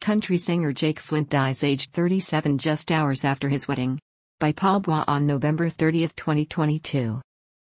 Country singer Jake Flint dies aged 37 just hours after his wedding. By Paul Bois on November 30, 2022.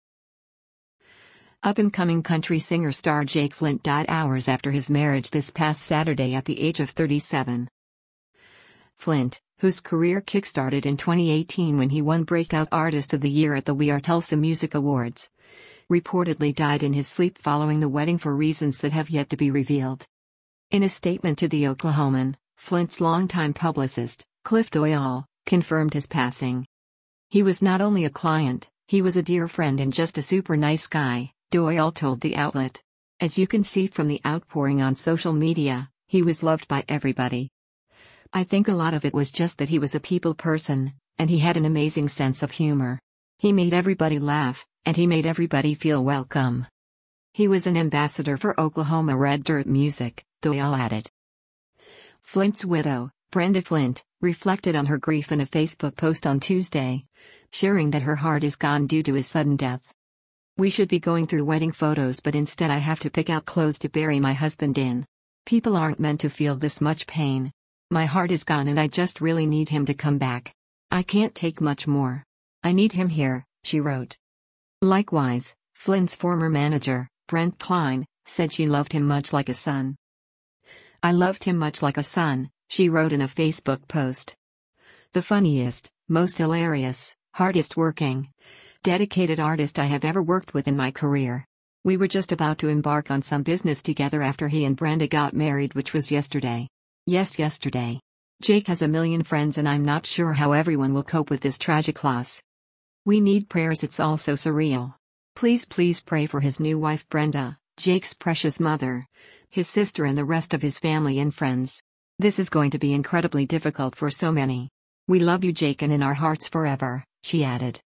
Up-and-coming country singer-star Jake Flint died hours after his marriage this past Saturday at the age of 37. Flint, whose career kick-started in 2018 when he won Breakout Artist of the Year at the We Are Tulsa Music Awards, reportedly died in his sleep following the wedding for reasons that have yet to be revealed. In a statement to The Oklahoman, Flint's longtime publicist, Cliff Doyle, confirmed his passing. "He was not only a client, he was a dear friend and just a super nice guy," Doyle told the outlet. "As you can see from the outpouring on social media, he was loved by everybody. I think a lot of it was just that he was a people person, and he had an amazing sense of humor. He made everybody laugh, and he made everybody feel welcome. He was an ambassador for Oklahoma Red Dirt music," Doyle added. Flint's widow, Brenda Flint, reflected on her grief in a Facebook post on Tuesday, sharing that her heart is gone due to his sudden death. "We should be going through wedding photos, but instead I have to pick out clothes to bury my husband in. People aren't meant to feel this much pain. My heart is gone and I just really need him to come back. I can't take much more. I need him here," she wrote. Likewise, Flint's former manager, Brent Klein, said she loved him much like a son. "I loved him much like a son," she wrote in a Facebook post. "The funniest, most hilarious, hardest working, dedicated artist I have ever worked with in my career. We were just about to embark on some business together after he and Brenda got married, which was yesterday. Yes, yesterday. Jake has a million friends and I'm not sure how everyone will cope with this tragic loss. We need prayers, it's all so surreal. Please pray for his new wife Brenda, Jake's precious mother, his sister and the rest of his family and friends. This is going to be incredibly difficult for so many. We love you, Jake, and in our hearts forever," she added.